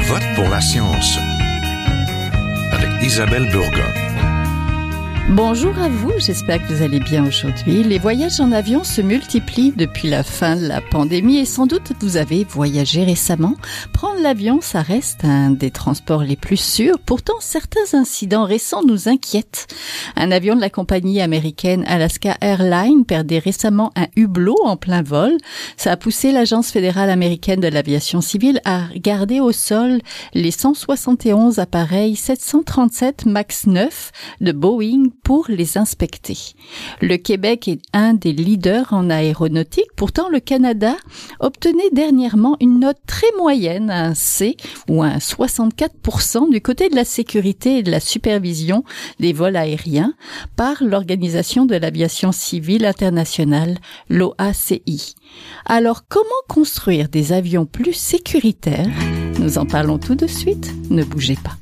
vote pour la science avec Isabelle Burgon. Bonjour à vous, j'espère que vous allez bien aujourd'hui. Les voyages en avion se multiplient depuis la fin de la pandémie et sans doute vous avez voyagé récemment. Prendre l'avion, ça reste un des transports les plus sûrs. Pourtant, certains incidents récents nous inquiètent. Un avion de la compagnie américaine Alaska Airlines perdait récemment un hublot en plein vol. Ça a poussé l'Agence fédérale américaine de l'aviation civile à garder au sol les 171 appareils 737 MAX 9 de Boeing pour les inspecter. Le Québec est un des leaders en aéronautique. Pourtant, le Canada obtenait dernièrement une note très moyenne, un C ou un 64% du côté de la sécurité et de la supervision des vols aériens par l'Organisation de l'aviation civile internationale, l'OACI. Alors, comment construire des avions plus sécuritaires? Nous en parlons tout de suite. Ne bougez pas.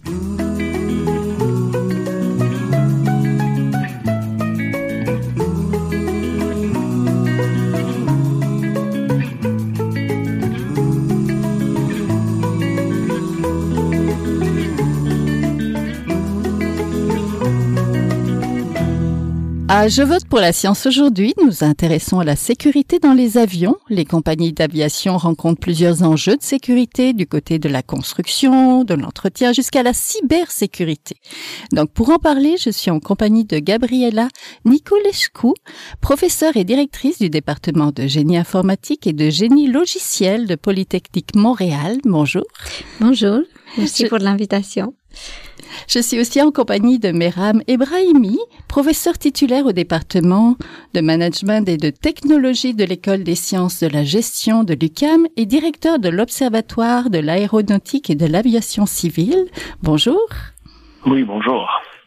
Je vote pour la science aujourd'hui. Nous nous intéressons à la sécurité dans les avions. Les compagnies d'aviation rencontrent plusieurs enjeux de sécurité du côté de la construction, de l'entretien jusqu'à la cybersécurité. Donc pour en parler, je suis en compagnie de Gabriela Nicolescu, professeure et directrice du département de génie informatique et de génie logiciel de Polytechnique Montréal. Bonjour. Bonjour. Merci pour l'invitation. Je suis aussi en compagnie de Meram Ebrahimi, professeur titulaire au département de management et de technologie de l'École des sciences de la gestion de l'UQAM et directeur de l'Observatoire de l'aéronautique et de l'aviation civile. Bonjour. Oui, bonjour.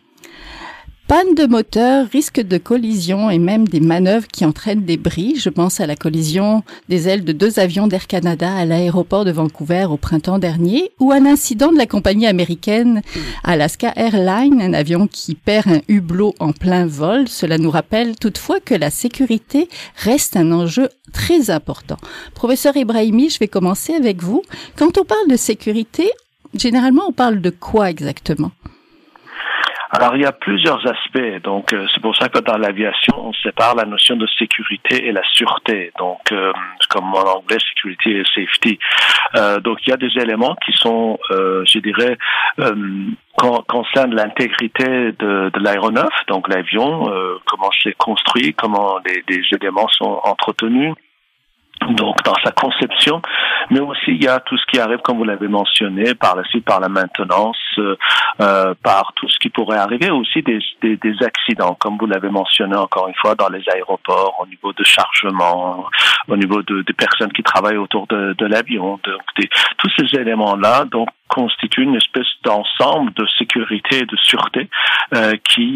Panne de moteur, risque de collision et même des manœuvres qui entraînent des bris. Je pense à la collision des ailes de 2 avions d'Air Canada à l'aéroport de Vancouver au printemps dernier ou un incident de la compagnie américaine Alaska Airlines, un avion qui perd un hublot en plein vol. Cela nous rappelle toutefois que la sécurité reste un enjeu très important. Professeur Ebrahimi, je vais commencer avec vous. Quand on parle de sécurité, généralement on parle de quoi exactement? Alors, il y a plusieurs aspects. Donc, c'est pour ça que dans l'aviation, on sépare la notion de sécurité et la sûreté. Donc, comme en anglais, sécurité et safety. Donc, il y a des éléments qui sont, je dirais, concernent l'intégrité de l'aéronef, donc l'avion, comment c'est construit, comment les éléments sont entretenus. Donc, dans sa conception, mais aussi il y a tout ce qui arrive, comme vous l'avez mentionné, par la suite, par la maintenance, par tout ce qui pourrait arriver, aussi des accidents, comme vous l'avez mentionné encore une fois, dans les aéroports, au niveau de chargement, au niveau des personnes qui travaillent autour de l'avion. Donc, tous ces éléments-là, donc, constituent une espèce d'ensemble de sécurité et de sûreté qui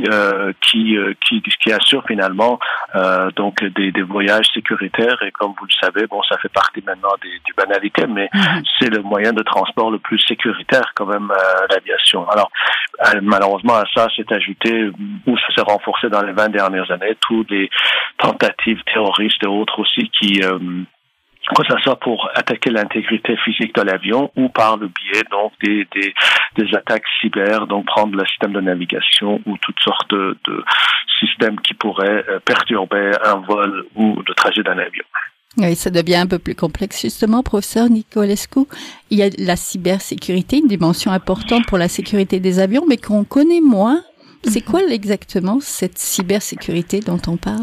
assure finalement donc des voyages sécuritaires. Et comme vous le savez, bon, ça fait partie maintenant des banalités, mais c'est le moyen de transport le plus sécuritaire quand même, l'aviation. Alors malheureusement à ça s'est ajouté, ou ça s'est renforcé dans les 20 dernières années, toutes les tentatives terroristes et autres aussi qui que ça soit pour attaquer l'intégrité physique de l'avion ou par le biais donc des attaques cyber, donc prendre le système de navigation ou toutes sortes de systèmes qui pourraient perturber un vol ou le trajet d'un avion. Oui, ça devient un peu plus complexe justement, professeur Nicolescu. Il y a la cybersécurité, une dimension importante pour la sécurité des avions, mais qu'on connaît moins. C'est quoi exactement cette cybersécurité dont on parle?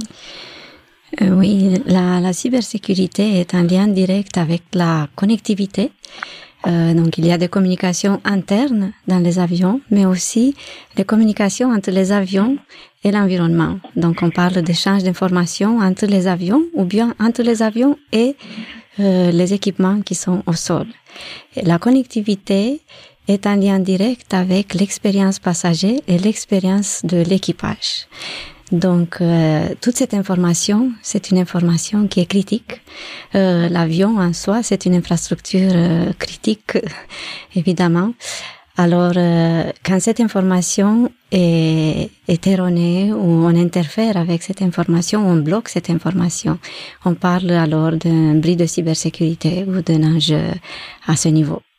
Oui, la cybersécurité est un lien direct avec la connectivité. Donc, il y a des communications internes dans les avions, mais aussi des communications entre les avions et l'environnement. Donc, on parle d'échange d'informations entre les avions ou bien entre les avions et les équipements qui sont au sol. Et la connectivité est un lien direct avec l'expérience passager et l'expérience de l'équipage. Donc, toute cette information, c'est une information qui est critique. L'avion en soi, c'est une infrastructure critique, évidemment. Alors, quand cette information est erronée ou on interfère avec cette information, on bloque cette information, on parle alors d'un bris de cybersécurité ou d'un enjeu à ce niveau.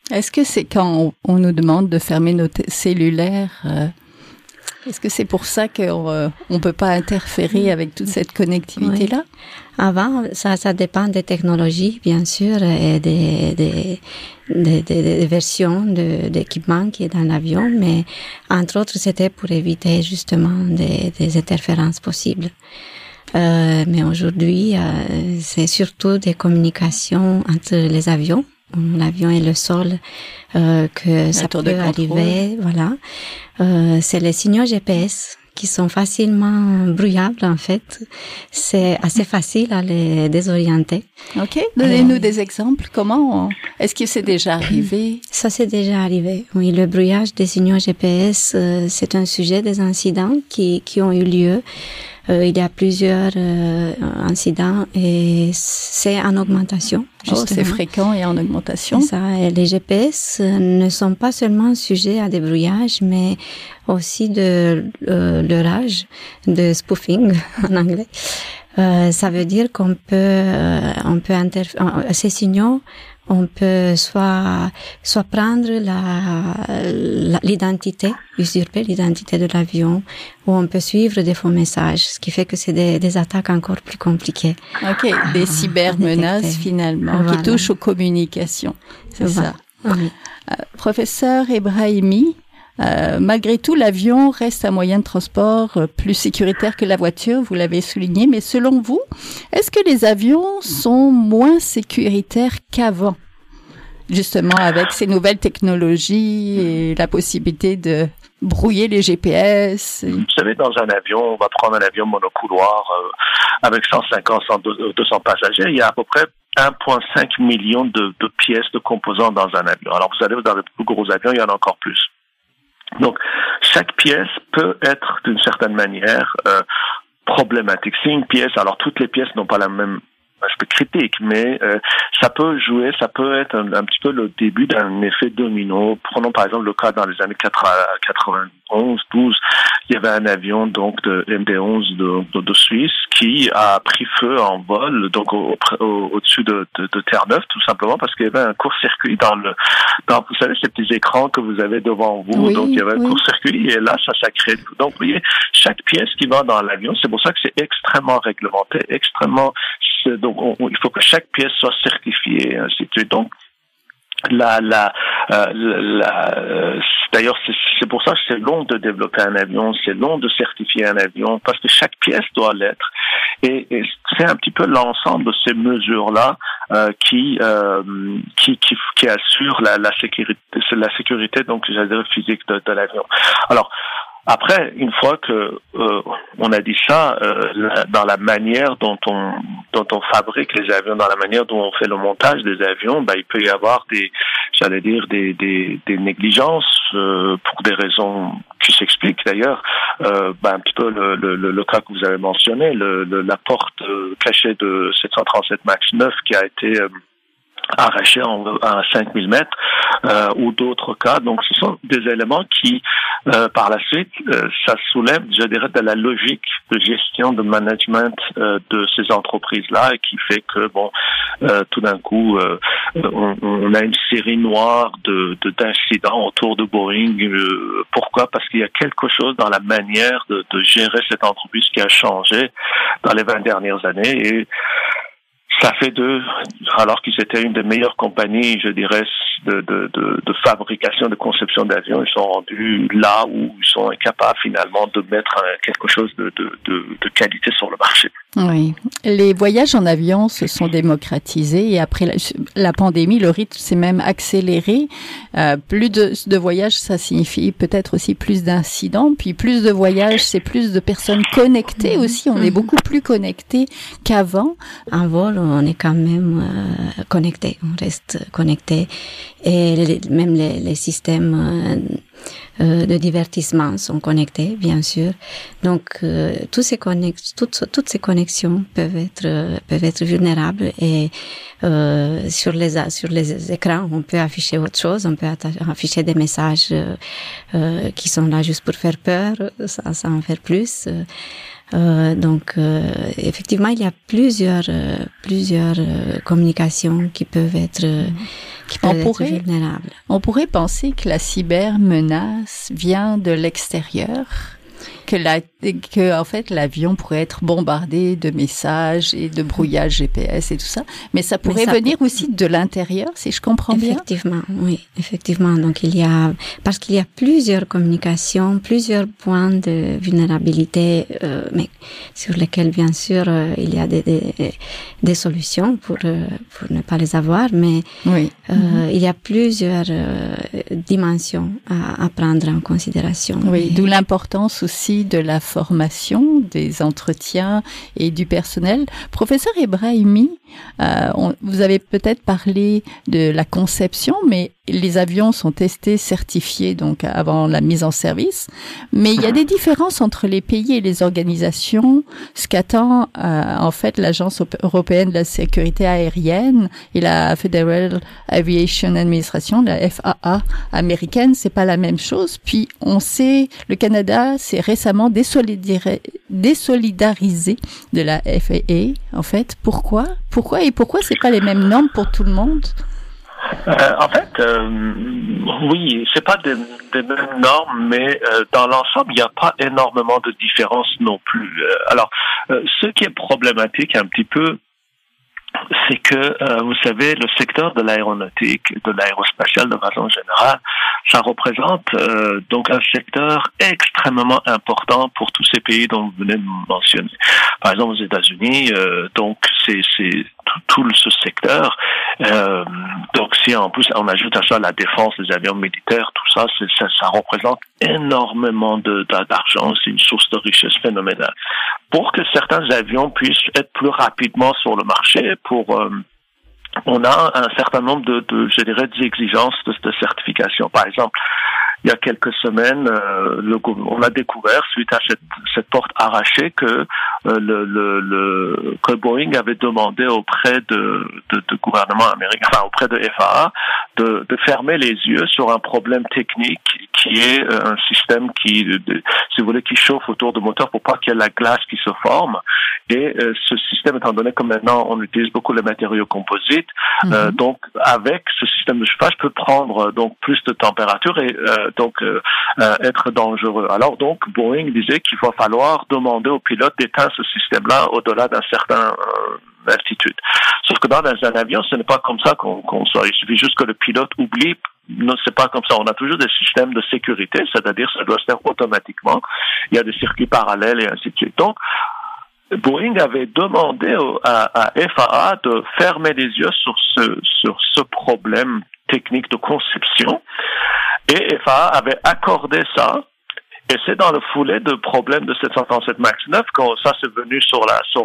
Est-ce que c'est quand on nous demande de fermer nos cellulaires, est-ce que c'est pour ça qu'on ne peut pas interférer avec toute cette connectivité-là? Oui. Avant, ça dépend des technologies, bien sûr, et des versions d'équipement qui est dans l'avion, mais entre autres, c'était pour éviter justement des interférences possibles. Mais aujourd'hui, c'est surtout des communications entre les avions. L'avion et le sol, que ça peut arriver, voilà. C'est les signaux GPS qui sont facilement brouillables, en fait. C'est assez facile à les désorienter. OK. Donnez-nous des exemples. Est-ce que c'est déjà arrivé? Ça, c'est déjà arrivé. Oui, le brouillage des signaux GPS, c'est un sujet des incidents qui ont eu lieu. Il y a plusieurs incidents et c'est en augmentation. Justement. C'est fréquent et en augmentation. C'est ça. Et les GPS ne sont pas seulement sujets à des brouillages, mais aussi de leurrage, de spoofing en anglais. Ça veut dire qu'on peut, ces signaux, on peut soit prendre l'identité, usurper l'identité de l'avion, ou on peut suivre des faux messages, ce qui fait que c'est des attaques encore plus compliquées. OK, des cybermenaces finalement, voilà, qui touchent aux communications. C'est ça. Oui. Professeur Ebrahimi, malgré tout, l'avion reste un moyen de transport plus sécuritaire que la voiture, vous l'avez souligné, mais selon vous, est-ce que les avions sont moins sécuritaires qu'avant? Justement, avec ces nouvelles technologies et la possibilité de brouiller les GPS. Vous savez, dans un avion, on va prendre un avion monocouloir avec 150, 200 passagers, il y a à peu près 1,5 million de pièces, de composants dans un avion. Alors, vous allez dans les plus gros avions, il y en a encore plus. Donc, chaque pièce peut être, d'une certaine manière, problématique. C'est une pièce, alors toutes les pièces n'ont pas la même aspect critique, mais ça peut jouer, ça peut être un petit peu le début d'un effet domino. Prenons par exemple le cas dans les années 91, 12, il y avait un avion donc de MD-11 de Suisse qui a pris feu en vol, donc au-dessus de Terre-Neuve, tout simplement parce qu'il y avait un court-circuit dans vous savez, ces petits écrans que vous avez devant vous, oui, donc il y avait un court-circuit et là, ça crée. Donc, vous voyez, chaque pièce qui va dans l'avion, c'est pour ça que c'est extrêmement réglementé, donc il faut que chaque pièce soit certifiée, ainsi de suite. Donc, d'ailleurs, c'est pour ça que c'est long de développer un avion, c'est long de certifier un avion, parce que chaque pièce doit l'être. Et c'est un petit peu l'ensemble de ces mesures-là qui assure la sécurité, donc j'allais dire physique de l'avion. Alors, après, une fois que on a dit ça, dans la manière dont on fabrique les avions, dans la manière dont on fait le montage des avions, il peut y avoir des négligences pour des raisons qui s'expliquent d'ailleurs. Un petit peu le cas que vous avez mentionné, la porte cachée de 737 MAX 9 qui a été arraché à 5000 mètres ou d'autres cas. Donc, ce sont des éléments qui, par la suite, ça soulève, je dirais, de la logique de gestion, de management de ces entreprises-là et qui fait que, tout d'un coup, on a une série noire d'incidents autour de Boeing. Pourquoi? Parce qu'il y a quelque chose dans la manière de gérer cette entreprise qui a changé dans les 20 dernières années et ça fait alors qu'ils étaient une des meilleures compagnies, je dirais, de fabrication, de conception d'avions, ils sont rendus là où ils sont incapables finalement de mettre quelque chose de qualité sur le marché. Oui. Les voyages en avion se sont démocratisés et après la pandémie, le rythme s'est même accéléré. Plus de voyages, ça signifie peut-être aussi plus d'incidents. Puis plus de voyages, c'est plus de personnes connectées aussi. On est beaucoup plus connectés qu'avant. En vol, on est quand même connecté. On reste connecté. Et même les systèmes de divertissement sont connectés, bien sûr. Donc, toutes ces connexions peuvent être vulnérables et sur les écrans, on peut afficher autre chose, on peut afficher des messages qui sont là juste pour faire peur, sans en faire plus. Donc, effectivement, il y a plusieurs communications qui peuvent être qui peuvent être vulnérables. On pourrait penser que la cybermenace vient de l'extérieur, que en fait l'avion pourrait être bombardé de messages et de brouillage GPS et tout ça, mais ça pourrait venir aussi de l'intérieur, si je comprends bien. Effectivement, oui, effectivement. Donc parce qu'il y a plusieurs communications, plusieurs points de vulnérabilité, mais sur lesquels bien sûr il y a des solutions pour ne pas les avoir, mais il y a plusieurs dimensions à prendre en considération. Oui, d'où l'importance aussi de la formation, des entretiens et du personnel. Professeur Ebrahimi, vous avez peut-être parlé de la conception, mais les avions sont testés, certifiés donc avant la mise en service. Mais il y a des différences entre les pays et les organisations. Ce qu'attend en fait l'Agence européenne de la sécurité aérienne et la Federal Aviation Administration, la FAA américaine, c'est pas la même chose. Puis on sait, le Canada s'est récemment désolidarisé de la FAA. En fait, pourquoi c'est pas les mêmes normes pour tout le monde? En fait, oui, c'est pas des mêmes normes, mais dans l'ensemble, il n'y a pas énormément de différences non plus. Alors, ce qui est problématique un petit peu, c'est que, vous savez, le secteur de l'aéronautique, de l'aérospatiale de façon générale, ça représente donc un secteur extrêmement important pour tous ces pays dont vous venez de mentionner. Par exemple, aux États-Unis, donc c'est tout ce secteur. Donc si en plus on ajoute à ça la défense, les avions militaires, tout ça, ça représente énormément d'argent. C'est une source de richesse phénoménale. Pour que certains avions puissent être plus rapidement sur le marché, on a un certain nombre je dirais, d'exigences de certification. Par exemple, il y a quelques semaines, on a découvert, suite à cette porte arrachée, que que Boeing avait demandé auprès de gouvernement américain, enfin auprès de FAA, de fermer les yeux sur un problème technique qui est un système si vous voulez, qui chauffe autour du moteur pour pas qu'il y ait la glace qui se forme. Et ce système, étant donné que maintenant on utilise beaucoup les matériaux composites, donc avec ce système de chauffage peut prendre donc plus de température et être dangereux. Alors donc Boeing disait qu'il va falloir demander aux pilotes d'éteindre ce système-là au-delà d'un certain altitude. Sauf que dans un avion, ce n'est pas comme ça qu'on soit. Il suffit juste que le pilote oublie. Non, c'est pas comme ça. On a toujours des systèmes de sécurité, c'est-à-dire ça doit se faire automatiquement. Il y a des circuits parallèles et ainsi de suite. Donc, Boeing avait demandé à FAA de fermer les yeux sur ce problème technique de conception, et FAA avait accordé ça. Et c'est dans le foulée de problème de 737 MAX 9 quand ça s'est venu sur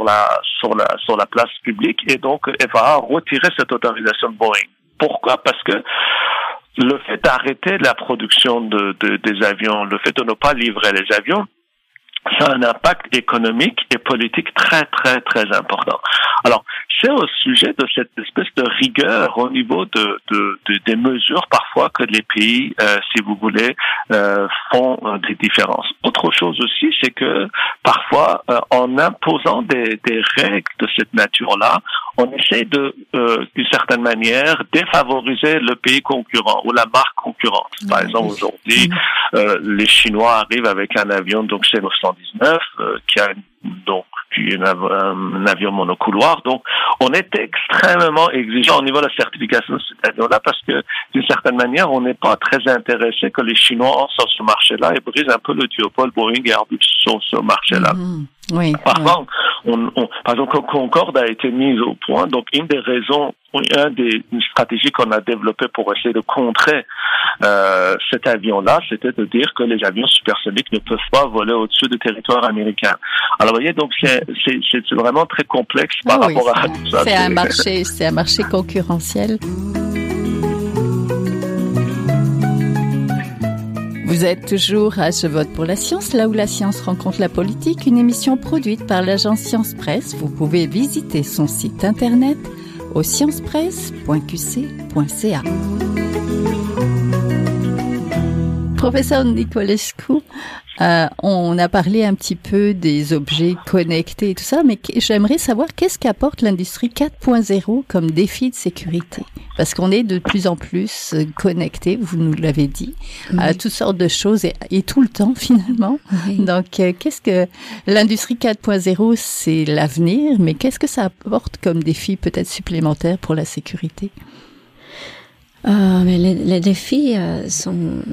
la place publique, et donc FAA a retiré cette autorisation de Boeing. Pourquoi? Parce que le fait d'arrêter la production des avions, le fait de ne pas livrer les avions, ça a un impact économique et politique très, très, très important. Alors, c'est au sujet de cette espèce de rigueur au niveau des mesures parfois que les pays, si vous voulez, font des différences. Autre chose aussi, c'est que parfois, en imposant des règles de cette nature-là, on essaie d'une certaine manière, défavoriser le pays concurrent ou la marque concurrente. Par exemple, aujourd'hui, les Chinois arrivent avec un avion, donc c'est le 119, qui est un avion monocouloir. Donc, on est extrêmement exigeant au niveau de la certification de cet avion-là parce que, d'une certaine manière, on n'est pas très intéressé que les Chinois entrent sur ce marché-là et brisent un peu le duopole Boeing et Airbus sur ce marché-là. Oui. Par exemple, par exemple, Concorde a été mise au point. Donc, une stratégie qu'on a développée pour essayer de contrer cet avion-là, c'était de dire que les avions supersoniques ne peuvent pas voler au-dessus du territoire américain. Alors, vous voyez, donc c'est vraiment très complexe par rapport à tout ça. C'est un marché concurrentiel. Vous êtes toujours à Je vote pour la science, là où la science rencontre la politique, une émission produite par l'agence Science Presse. Vous pouvez visiter son site internet au sciencepresse.qc.ca. Professeur Nicolescu, On a parlé un petit peu des objets connectés et tout ça, mais j'aimerais savoir qu'est-ce qu'apporte l'industrie 4.0 comme défi de sécurité? Parce qu'on est de plus en plus connectés, vous nous l'avez dit, à toutes sortes de choses et tout le temps finalement. Oui. Donc, qu'est-ce que l'industrie 4.0, c'est l'avenir, mais qu'est-ce que ça apporte comme défi peut-être supplémentaire pour la sécurité? Mais les défis sont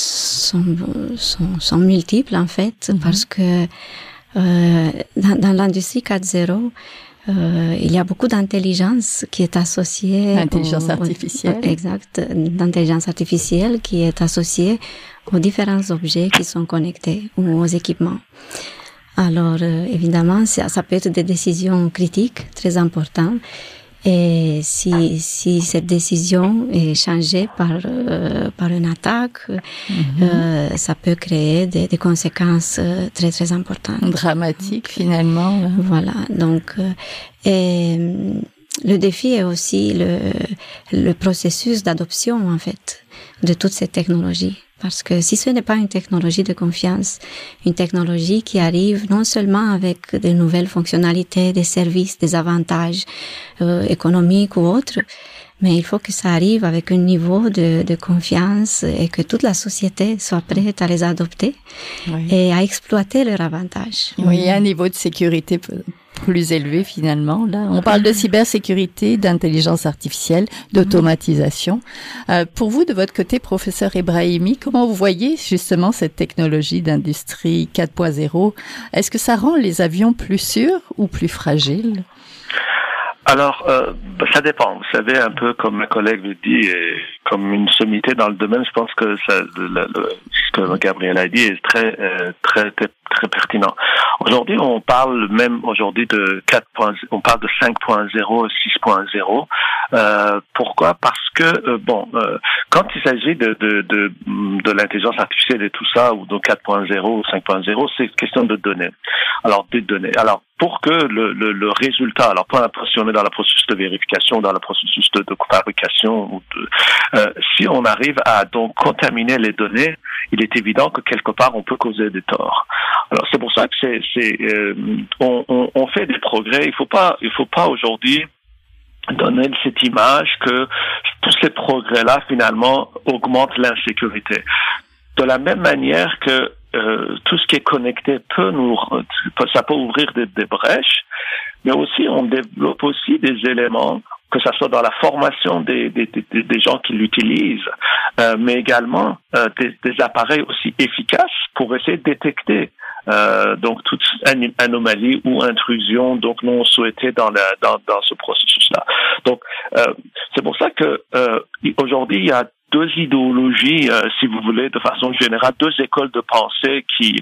multiples en fait, parce que dans l'industrie 4.0, il y a beaucoup d'intelligence qui est associée... Intelligence artificielle. Exact, d'intelligence artificielle qui est associée aux différents objets qui sont connectés ou aux équipements. Alors, évidemment, ça peut être des décisions critiques très importantes. Et si cette décision est changée par une attaque, ça peut créer des conséquences très très importantes. Dramatiques finalement. Là. Voilà. Donc, et le défi est aussi le processus d'adoption en fait de toutes ces technologies. Parce que si ce n'est pas une technologie de confiance, une technologie qui arrive non seulement avec de nouvelles fonctionnalités, des services, des avantages économiques ou autres, mais il faut que ça arrive avec un niveau de confiance et que toute la société soit prête à les adopter et à exploiter leurs avantages. Oui, il y a un niveau de sécurité plus élevé finalement. Là, on parle de cybersécurité, d'intelligence artificielle, d'automatisation. Pour vous, de votre côté, professeur Ebrahimi, comment vous voyez justement cette technologie d'industrie 4.0? Est-ce que ça rend les avions plus sûrs ou plus fragiles? Alors, ça dépend. Vous savez, un peu comme ma collègue le dit, et comme une sommité dans le domaine, je pense que ce que Gabriel a dit est très pertinent. Aujourd'hui, on parle même aujourd'hui de 4.0, on parle de 5.0, 6.0. Pourquoi? Parce que quand il s'agit de l'intelligence artificielle et tout ça, ou de 4.0 ou 5.0, c'est une question de données. Alors, des données. Alors, pour que le résultat, alors peu importe si on est dans le processus de vérification, dans le processus de fabrication, ou si on arrive à donc contaminer les données, il est évident que quelque part on peut causer des torts. Alors c'est pour ça que on fait des progrès. Il faut pas aujourd'hui donner cette image que tous ces progrès-là finalement augmentent l'insécurité. De la même manière que tout ce qui est connecté ça peut ouvrir des brèches, mais aussi on développe aussi des éléments, que ça soit dans la formation des gens qui l'utilisent, mais également des appareils aussi efficaces pour essayer de détecter donc toute anomalie ou intrusion donc non souhaitée dans ce processus-là. Donc c'est pour ça que aujourd'hui il y a deux idéologies, si vous voulez, de façon générale, deux écoles de pensée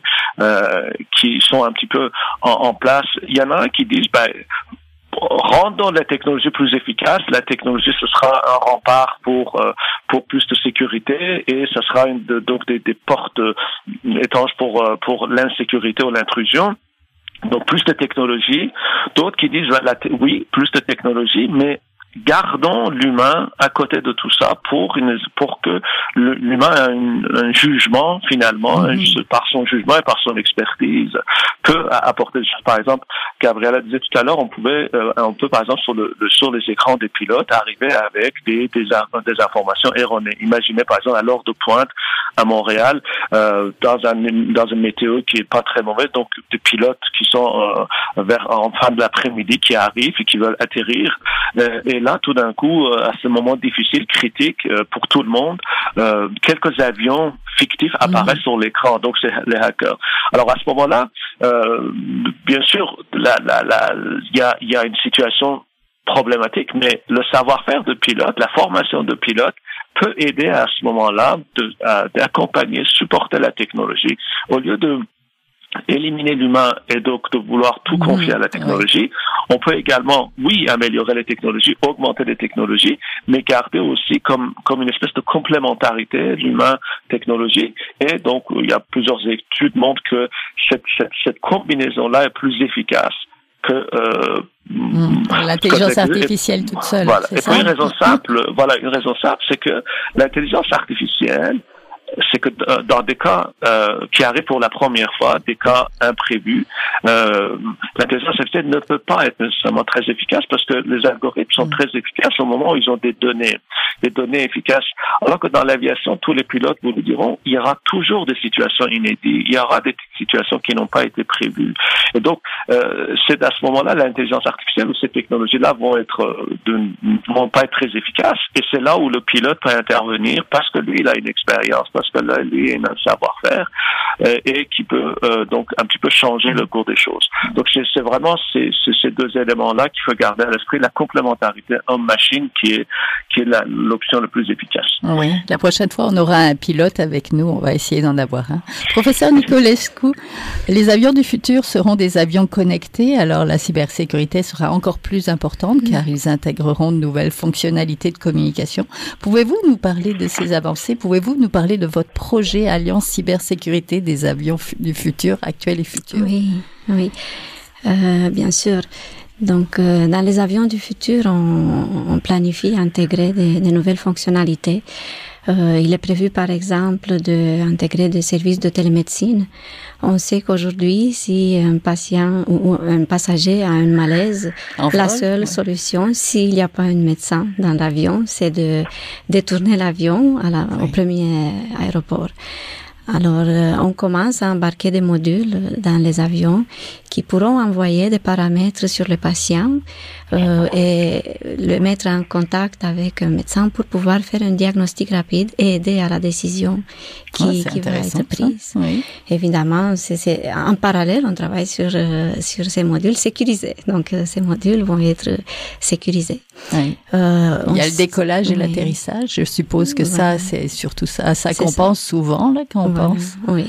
qui sont un petit peu en place. Il y en a un qui disent, rendons la technologie plus efficace. La technologie, ce sera un rempart pour plus de sécurité et ce sera donc des portes étanches pour l'insécurité ou l'intrusion. Donc plus de technologie. D'autres qui disent, oui, plus de technologie, mais gardons l'humain à côté de tout ça pour que l'humain ait un jugement finalement, par son jugement et par son expertise peut apporter des choses. Par exemple, Gabriela disait tout à l'heure, on peut par exemple sur les écrans des pilotes arriver avec des informations erronées. Imaginez par exemple à l'heure de pointe à Montréal, dans une météo qui est pas très mauvaise, donc des pilotes qui sont en fin de l'après-midi qui arrivent et qui veulent atterrir, et là tout d'un coup à ce moment difficile, critique pour tout le monde, quelques avions fictifs apparaissent sur l'écran, donc c'est les hackers. Alors à ce moment-là, bien sûr, il y a une situation problématique, mais le savoir-faire de pilote, la formation de pilote peut aider à ce moment-là d'accompagner, supporter la technologie au lieu de éliminer l'humain et donc de vouloir tout confier à la technologie. On peut également, oui, améliorer les technologies, augmenter les technologies, mais garder aussi comme une espèce de complémentarité l'humain-technologie. Et donc, il y a plusieurs études qui montrent que cette combinaison-là est plus efficace que l'intelligence artificielle toute seule. Voilà. Et puis une raison simple, c'est que l'intelligence artificielle c'est que dans des cas qui arrivent pour la première fois, des cas imprévus, l'intelligence artificielle ne peut pas être nécessairement très efficace parce que les algorithmes sont très efficaces au moment où ils ont des données efficaces. Alors que dans l'aviation, tous les pilotes vous le diront, il y aura toujours des situations inédites, il y aura des situations qui n'ont pas été prévues. Et donc, c'est à ce moment-là, l'intelligence artificielle ou ces technologies-là vont pas être très efficaces. Et c'est là où le pilote peut intervenir parce que lui, il a une expérience, parce que là, lui, il a un savoir-faire et qui peut donc un petit peu changer le cours des choses. Donc, c'est vraiment ces deux éléments-là qu'il faut garder à l'esprit, la complémentarité homme-machine qui est l'option la plus efficace. Oui, la prochaine fois, on aura un pilote avec nous, on va essayer d'en avoir un. Professeur Nicolescu, les avions du futur seront des avions connectés, alors la cybersécurité sera encore plus importante car ils intégreront de nouvelles fonctionnalités de communication. Pouvez-vous nous parler de ces avancées? Pouvez-vous nous parler de votre projet Alliance Cybersécurité des avions du futur, actuels et futurs? Oui, bien sûr. Donc, dans les avions du futur, on planifie intégrer des nouvelles fonctionnalités. Il est prévu, par exemple, d'intégrer des services de télémédecine. On sait qu'aujourd'hui, si un patient ou un passager a un malaise, la seule solution, s'il n'y a pas un médecin dans l'avion, c'est de détourner l'avion au premier aéroport. Alors, on commence à embarquer des modules dans les avions qui pourront envoyer des paramètres sur le patient et le mettre en contact avec un médecin pour pouvoir faire un diagnostic rapide et aider à la décision qui va être prise. Oui. Évidemment, c'est en parallèle, on travaille sur ces modules sécurisés. Donc, ces modules vont être sécurisés. Oui. Il y a le décollage et l'atterrissage. Je suppose que ça, c'est surtout ça qu'on pense souvent là quand on pense. Oui.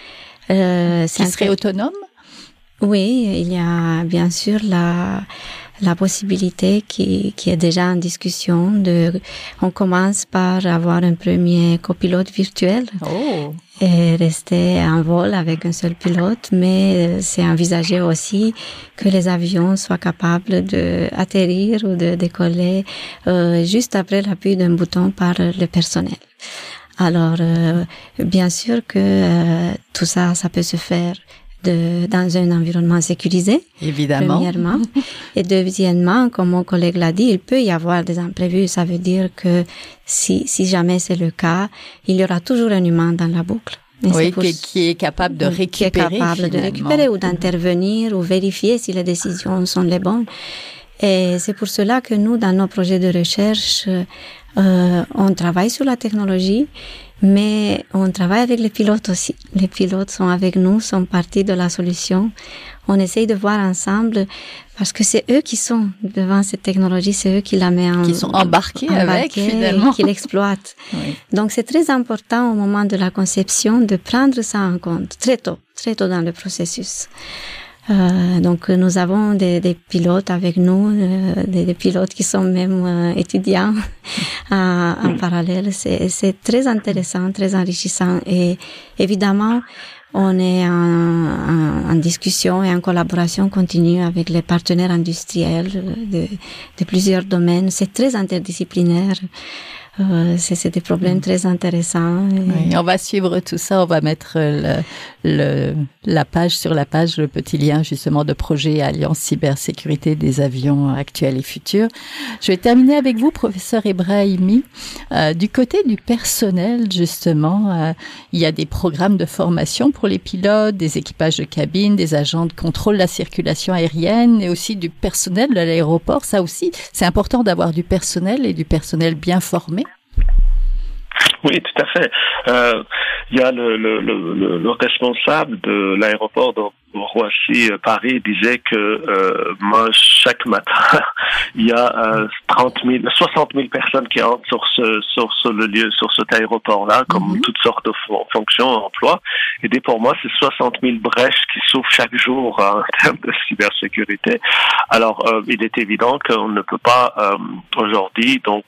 Qui serait autonome? Oui, il y a bien sûr la possibilité qui est déjà en discussion on commence par avoir un premier copilote virtuel et rester en vol avec un seul pilote, mais c'est envisagé aussi que les avions soient capables d'atterrir ou de décoller juste après l'appui d'un bouton par le personnel. Alors, bien sûr que tout ça peut se faire dans un environnement sécurisé. Évidemment. Premièrement. Et deuxièmement, comme mon collègue l'a dit, il peut y avoir des imprévus. Ça veut dire que si jamais c'est le cas, il y aura toujours un humain dans la boucle. Oui, qui est capable de récupérer. Ou d'intervenir ou vérifier si les décisions sont les bonnes. Et c'est pour cela que nous, dans nos projets de recherche, on travaille sur la technologie, mais on travaille avec les pilotes aussi. Les pilotes sont avec nous, sont partie de la solution. On essaye de voir ensemble, parce que c'est eux qui sont devant cette technologie, c'est eux qui la mettent qui sont embarqués avec, finalement. Qui l'exploitent. Oui. Donc c'est très important au moment de la conception de prendre ça en compte, très tôt dans le processus. Donc nous avons des pilotes avec nous, des pilotes qui sont même étudiants en parallèle. C'est très intéressant, très enrichissant et évidemment on est en discussion et en collaboration continue avec les partenaires industriels de plusieurs domaines. C'est très interdisciplinaire. C'est des problèmes très intéressants. Oui, on va suivre tout ça. On va mettre la page sur la page, le petit lien justement de projet Alliance Cybersécurité des avions actuels et futurs. Je vais terminer avec vous, professeur Ebrahimi. Du côté du personnel, justement, il y a des programmes de formation pour les pilotes, des équipages de cabine, des agents de contrôle de la circulation aérienne et aussi du personnel de l'aéroport. Ça aussi, c'est important d'avoir du personnel et du personnel bien formé. Oui, tout à fait. Il y a le responsable de l'aéroport de Roissy-Paris disait que moi, chaque matin, il y a 60 000 personnes qui entrent sur le lieu, sur cet aéroport-là, comme toutes sortes de fonctions, emplois. Et pour moi, c'est 60 000 brèches qui s'ouvrent chaque jour en termes de cybersécurité. Alors, il est évident qu'on ne peut pas aujourd'hui donc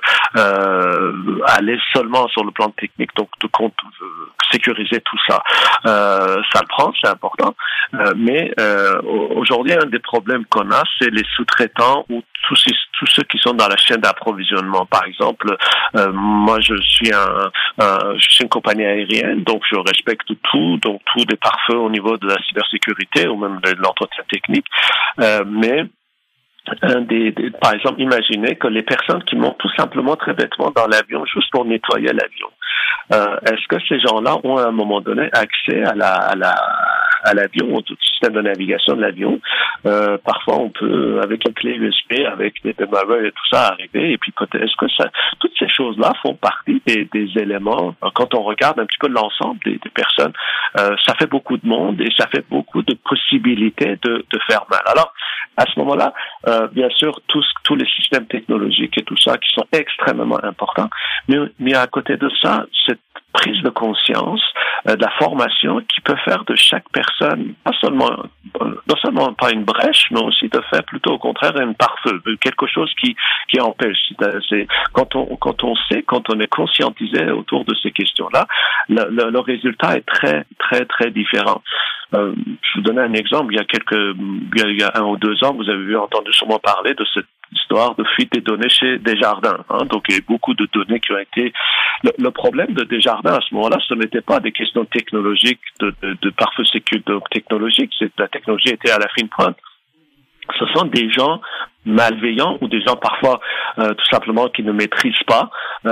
aller seulement sur le plan technique, donc de sécuriser tout ça. Ça le prend, c'est important. Mais aujourd'hui, un des problèmes qu'on a, c'est les sous-traitants ou tous ceux qui sont dans la chaîne d'approvisionnement. Par exemple, moi, je suis une compagnie aérienne, donc je respecte tout, donc tous les pare-feux au niveau de la cybersécurité ou même de l'entretien technique. Mais par exemple, imaginez que les personnes qui montent tout simplement très bêtement dans l'avion juste pour nettoyer l'avion. Est-ce que ces gens-là ont à un moment donné accès à l'avion, au système de navigation de l'avion? Parfois, on peut, avec une clé USB, avec des démarreurs et tout ça, arriver. Et puis, est-ce que toutes ces choses-là font partie des éléments? Quand on regarde un petit peu l'ensemble des personnes, ça fait beaucoup de monde et ça fait beaucoup de possibilités de faire mal. Alors, à ce moment-là, bien sûr, tous les systèmes technologiques et tout ça qui sont extrêmement importants, mais à côté de ça, cette prise de conscience, de la formation qui peut faire de chaque personne non seulement pas une brèche, mais aussi de faire plutôt au contraire un pare-feu, quelque chose qui empêche. C'est quand on sait, quand on est conscientisé autour de ces questions-là, le résultat est très très très différent. Je vous donne un exemple. Il y a 1 ou 2 ans, vous avez entendu sûrement parler de cette histoire de fuite des données chez Desjardins. Donc, il y a beaucoup de données qui ont été... Le problème de Desjardins, à ce moment-là, ce n'était pas des questions technologiques, de pare-feu sécurité technologique. La technologie était à la fine pointe. Ce sont des gens malveillants ou des gens parfois tout simplement qui ne maîtrisent pas,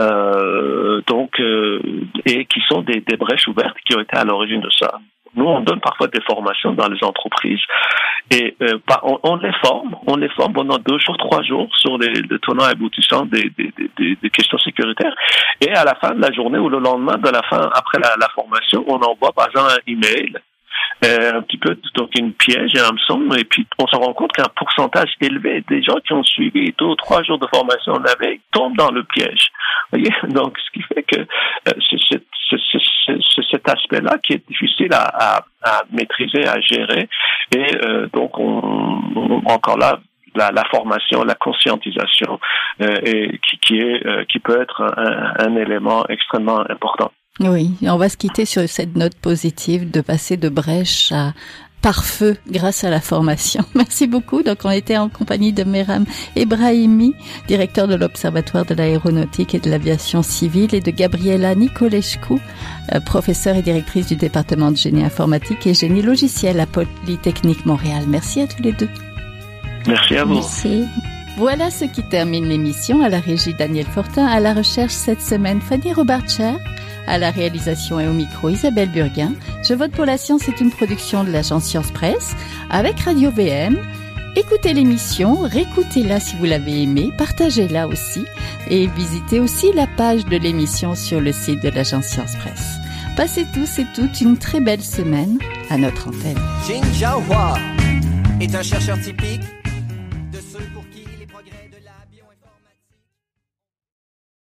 et qui sont des brèches ouvertes qui ont été à l'origine de ça. Nous, on donne parfois des formations dans les entreprises et on les forme pendant 2 jours, 3 jours sur les tenants et aboutissants des questions sécuritaires. Et à la fin de la journée ou le lendemain après la formation, on envoie par exemple un email, un petit peu donc une piège, un hameçon, et puis on se rend compte qu'un pourcentage élevé des gens qui ont suivi 2 ou 3 jours de formation en veille tombent dans le piège. Vous voyez, donc ce qui fait que c'est cet aspect-là qui est difficile à maîtriser, à gérer, et donc encore là, la formation, la conscientisation, qui peut être un élément extrêmement important. Oui, on va se quitter sur cette note positive de passer de brèche à pare-feu grâce à la formation. Merci beaucoup. Donc, on était en compagnie de Mehram Ebrahimi, directeur de l'Observatoire de l'aéronautique et de l'aviation civile, et de Gabriela Nicolescu, professeure et directrice du département de génie informatique et génie logiciel à Polytechnique Montréal. Merci à tous les deux. Merci à vous. Merci. Voilà ce qui termine l'émission. À la régie, Daniel Fortin. À la recherche cette semaine, Fanny Robarcher. À la réalisation et au micro, Isabelle Burguin. Je vote pour la science est une production de l'agence Science Presse avec Radio VM. Écoutez l'émission, réécoutez-la si vous l'avez aimée, partagez-la aussi et visitez aussi la page de l'émission sur le site de l'agence Science Presse. Passez tous et toutes une très belle semaine à notre antenne. Jin Jiahua est un chercheur typique